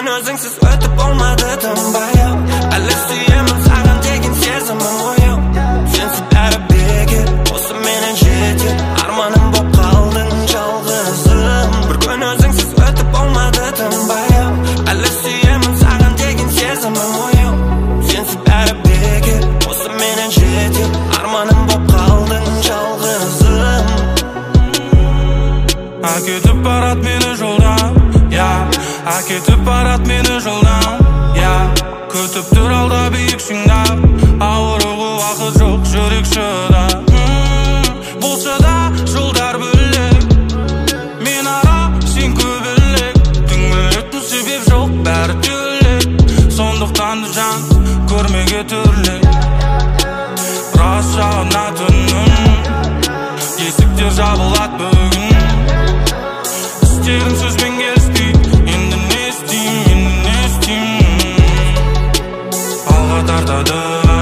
Бүгін өзіңсіз өтіп болмады тынбай әлі сүйемін саған деген сезімім ояу сенсіз бәрі бекер осы менен жетер арманым боп қалдың жалғызым бір күн өзіңсіз өтіп болмады тынбай әлі сүйемін саған деген сезімім ояу сенсіз бәрі бекер осы менен жетер арманым боп қалдың жалғызым Әкетіп барат мені жолдан Әкетіп барат мені жолдан Күтіп тұр алда биік шыңдап Ауыруға уақыт жоқ жүрек шыдап Болса да жолдар бөлек Мен ара сен көбілек Түңілетін себеп жоқ бәрі төлек Сондықтан да жан көрмеге түрлек Рас жағына түнім Есіктер жабылат бүгін Істерім сөзбен келіспей Енді не істеймін Алға тартады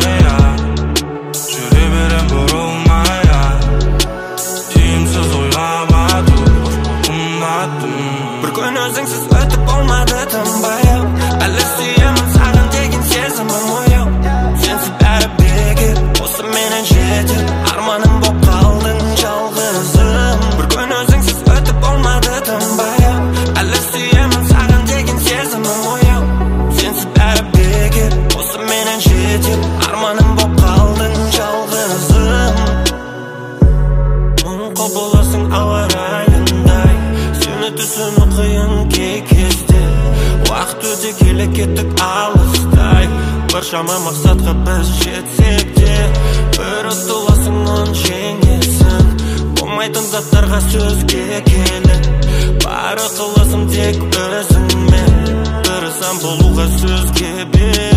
жүре берем бұрылмай Тиімсіз ойға батып қымбаттым бір күн өзіңсіз өтіп болмады тынбай әлі сүйемін саған деген сезімім ояу сенсіз бәрі бекер осы менен жетер арманым боп қалдың жалғызым бір күн өзіңсіз өтіп болмады тынбай әлі сүйемін саған деген сезімім ояу сенсіз бәрі бекер осы менен жетер арманым боп қалдың жалғызым мұң құбыласың ауа райындай сені түсіну қиын кей кезде уақыт өте келе кеттік алыстай біршама мақсатқа біз жетсек те бір ұтыласың оны жеңесің болмайтын заттарға сөзге келіп бар ықыласым тек өзіңмен тырысам болуға сөзге бер